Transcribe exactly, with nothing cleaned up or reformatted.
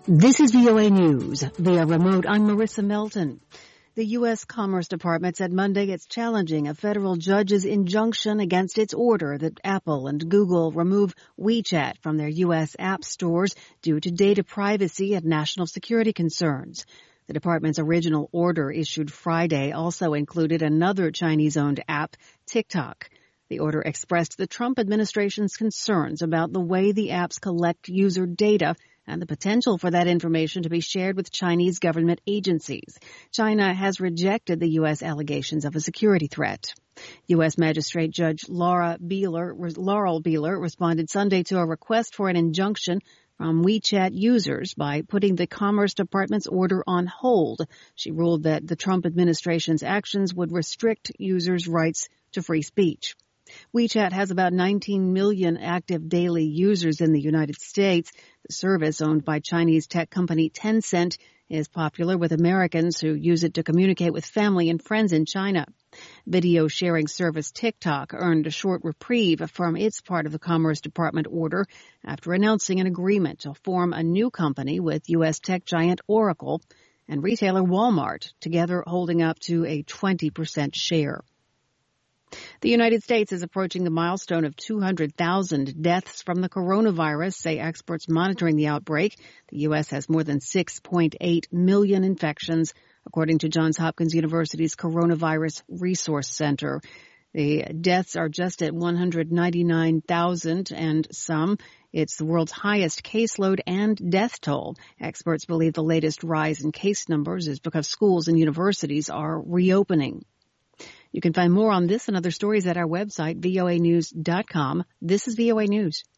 This is V O A News. Via remote, I'm Marissa Melton. The U S. Commerce Department said Monday it's challenging a federal judge's injunction against its order that Apple and Google remove WeChat from their U S app stores due to data privacy and national security concerns. The department's original order issued Friday also included another Chinese-owned app, TikTok. The order expressed the Trump administration's concerns about the way the apps collect user data and the potential for that information to be shared with Chinese government agencies. China has rejected the U S allegations of a security threat. U S. Magistrate Judge Laura Beeler, Laurel Beeler responded Sunday to a request for an injunction from WeChat users by putting the Commerce Department's order on hold. She ruled that the Trump administration's actions would restrict users' rights to free speech. WeChat has about nineteen million active daily users in the United States. The service, owned by Chinese tech company Tencent, is popular with Americans who use it to communicate with family and friends in China. Video sharing service TikTok earned a short reprieve from its part of the Commerce Department order after announcing an agreement to form a new company with U S tech giant Oracle and retailer Walmart, together holding up to a twenty percent share. The United States is approaching the milestone of two hundred thousand deaths from the coronavirus, say experts monitoring the outbreak. The U S has more than six point eight million infections, according to Johns Hopkins University's Coronavirus Resource Center. The deaths are just at one hundred ninety-nine thousand and some. It's the world's highest caseload and death toll. Experts believe the latest rise in case numbers is because schools and universities are reopening. You can find more on this and other stories at our website, V O A news dot com. This is V O A News.